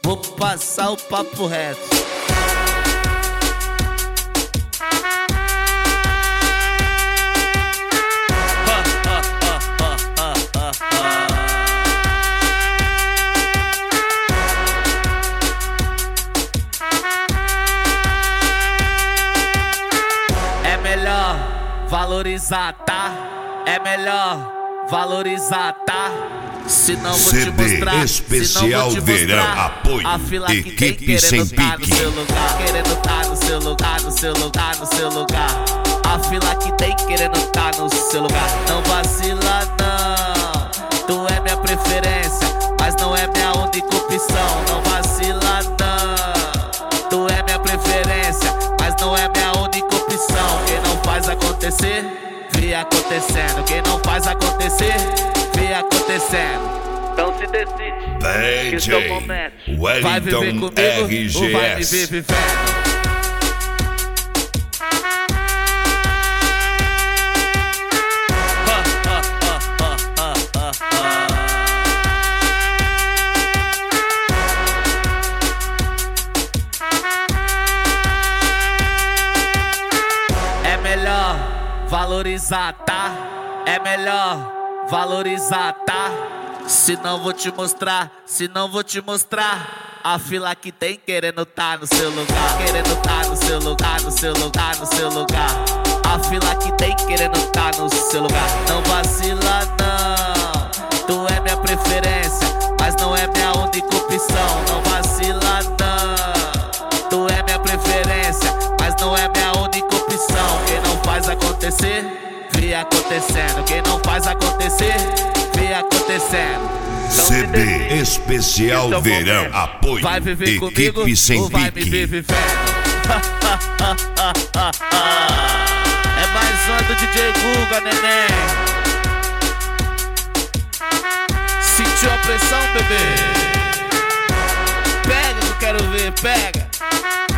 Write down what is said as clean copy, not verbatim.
vou passar o papo reto. É melhor valorizar, tá? É melhor valorizar, tá? Se não vou te mostrar, especial verão, apoio, a fila que equipe tem sem querendo tá pique. no seu lugar, querendo tá no seu lugar, no seu lugar, no seu lugar. A fila que tem querendo tá no seu lugar. Não vacila não, tu é minha preferência, mas não é minha única opção. Não vacila não, tu é minha preferência, mas não é minha única opção. Quem não faz acontecer, vê acontecendo. Quem não faz acontecer, vê acontecendo. Então se decide, que seu momento vai viver Wellington comigo ou vai me ver RGS. vivendo. É melhor valorizar, tá? É melhor valorizar, tá? Se não vou te mostrar, se não vou te mostrar. A fila que tem querendo tá no seu lugar, querendo tá no seu lugar, no seu lugar, no seu lugar. A fila que tem querendo tá no seu lugar. Não vacila não, tu é minha preferência, mas não é minha única opção. Não vacila não, tu é minha preferência, mas não é minha única opção. Quem não faz acontecer, vê acontecendo. Quem não faz acontecer, vê acontecendo. Então CD especial verão, apoio, vai viver comigo equipe sem ou vai me ver pique. vivendo? É mais uma do DJ Guga, neném. Sentiu a pressão, bebê? Pega que eu quero ver, pega.